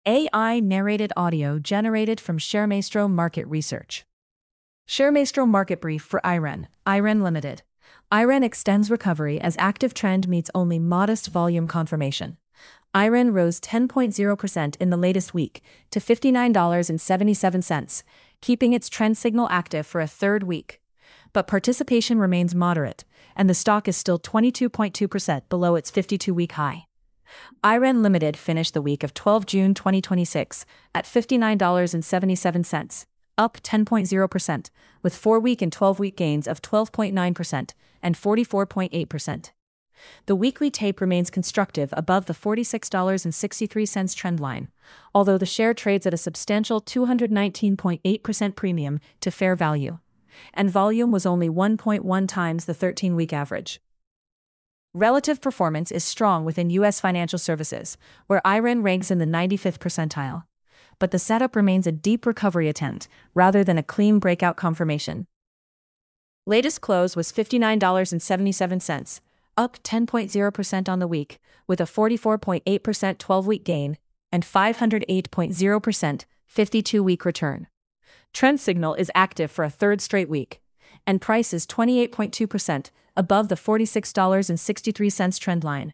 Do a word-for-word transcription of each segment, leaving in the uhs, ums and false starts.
A I narrated audio generated from ShareMaestro Market Research. ShareMaestro Market Brief for I R E N, I R E N Limited. I R E N extends recovery as active trend meets only modest volume confirmation. I R E N rose ten point zero percent in the latest week to fifty-nine dollars and seventy-seven cents, keeping its trend signal active for a third week. But participation remains moderate, and the stock is still twenty-two point two percent below its fifty-two-week high. I R E N Limited finished the week of the twelfth of June twenty twenty-six at fifty-nine dollars and seventy-seven cents, up ten point zero percent, with four-week and twelve-week gains of twelve point nine percent and forty-four point eight percent. The weekly tape remains constructive above the forty-six dollars and sixty-three cents trend line, although the share trades at a substantial two hundred nineteen point eight percent premium to fair value, and volume was only one point one times the thirteen-week average. Relative performance is strong within U S financial services, where I R E N ranks in the ninety-fifth percentile. But the setup remains a deep recovery attempt, rather than a clean breakout confirmation. Latest close was fifty-nine dollars and seventy-seven cents, up ten point zero percent on the week, with a forty-four point eight percent twelve-week gain and five hundred eight point zero percent fifty-two-week return. Trend signal is active for a third straight week, and price is twenty-eight point two percent above the forty-six dollars and sixty-three cents trend line.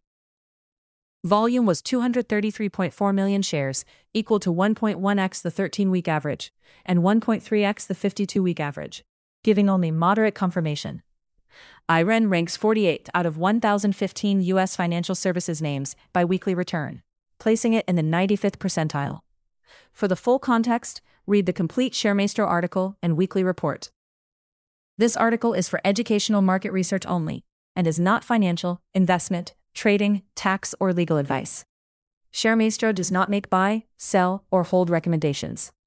Volume was two hundred thirty-three point four million shares, equal to one point one x the thirteen-week average, and one point three x the fifty-two-week average, giving only moderate confirmation. I R E N ranks forty-eighth out of one thousand fifteen U S financial services names by weekly return, placing it in the ninety-fifth percentile. For the full context, read the complete ShareMaestro article and weekly report. This article is for educational market research only, and is not financial, investment, trading, tax, or legal advice. ShareMaestro does not make buy, sell, or hold recommendations.